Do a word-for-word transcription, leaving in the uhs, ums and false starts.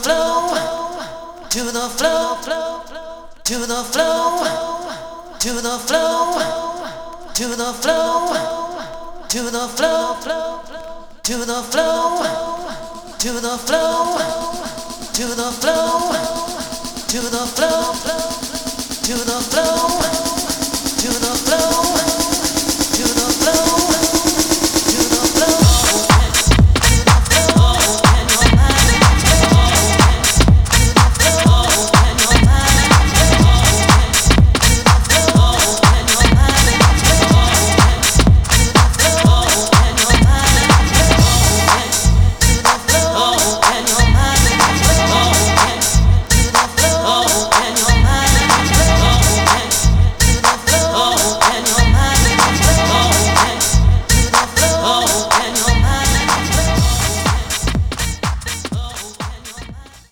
flow, to the flow, to the flow, to the flow, to the flow, to the flow, to the flow, to the flow, to the flow, to the flow, to the flow.